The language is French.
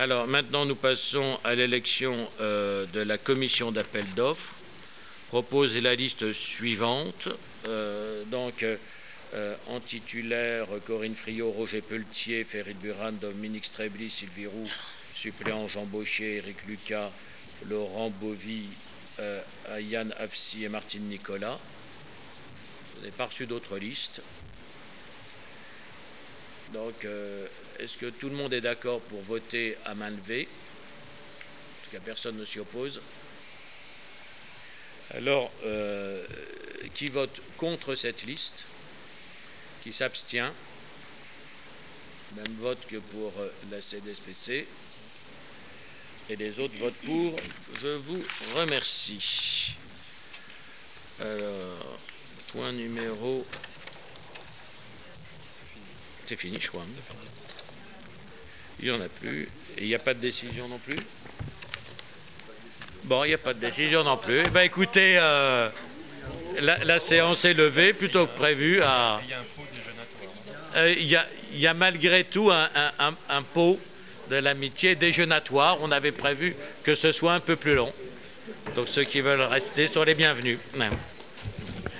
Alors maintenant, nous passons à l'élection de la commission d'appel d'offres. Propose la liste suivante. En titulaire, Corinne Friot, Roger Pelletier, Ferid Buran, Dominique Strebli, Sylvie Roux. Suppléant, Jean Baucher, Éric Lucas, Laurent Bovy, Ayane Hafsi et Martine Nicolas. Vous n'avez pas reçu d'autres listes. Donc, est-ce que tout le monde est d'accord pour voter à main levée? En tout cas, personne ne s'y oppose. Alors, qui vote contre cette liste? Qui s'abstient? Même vote que pour la CDSPC. Et les autres votent pour. Je vous remercie. Alors, point numéro... C'est fini, je crois. Il n'y en a plus. Et il n'y a pas de décision non plus? Bon, il n'y a pas de décision non plus. Eh bien, écoutez, la séance est levée, plutôt que prévu. Il y a un pot déjeunatoire. Il y a malgré tout un pot de l'amitié déjeunatoire. On avait prévu que ce soit un peu plus long. Donc, ceux qui veulent rester sont les bienvenus.